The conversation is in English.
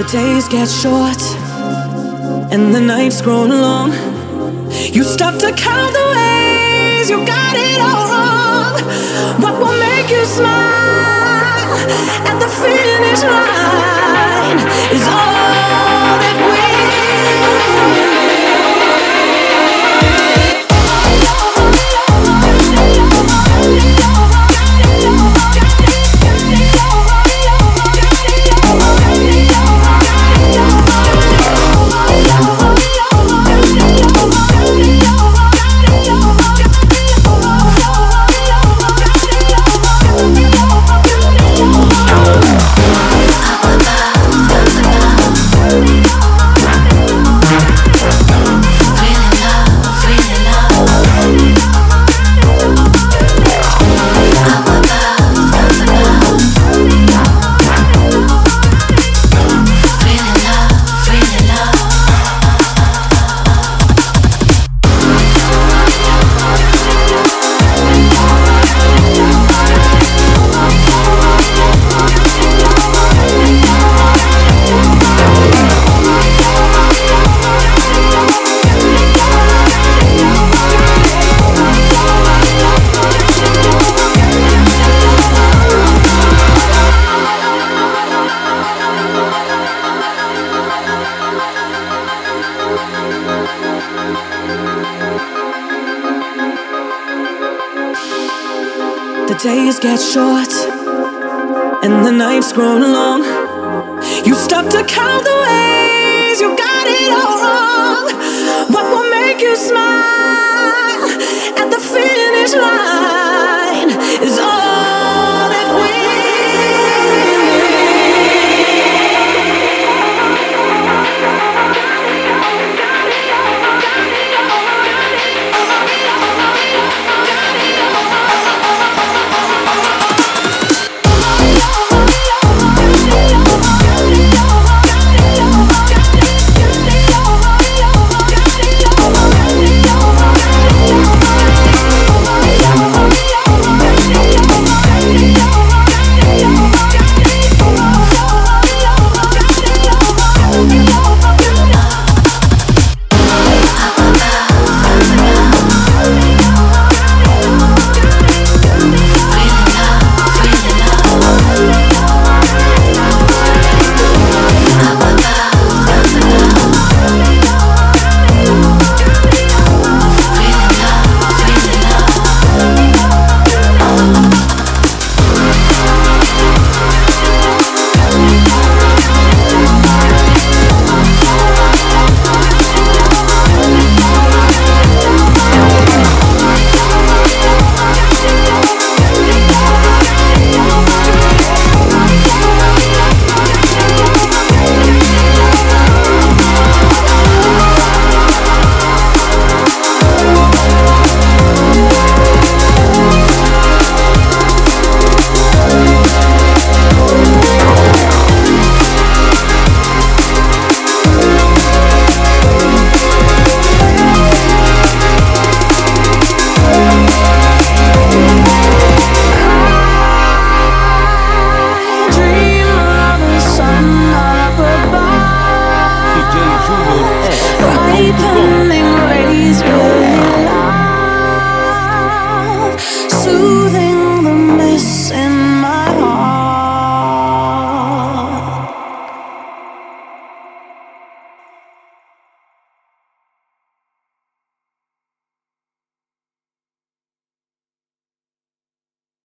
days get short and the nights grow long. You stop to count the ways you got it all wrong. What will make you smile at the finish line is all that we days get short and the nights grow long. You stop to count the ways you got it all wrong. What will make you smile at the finish line?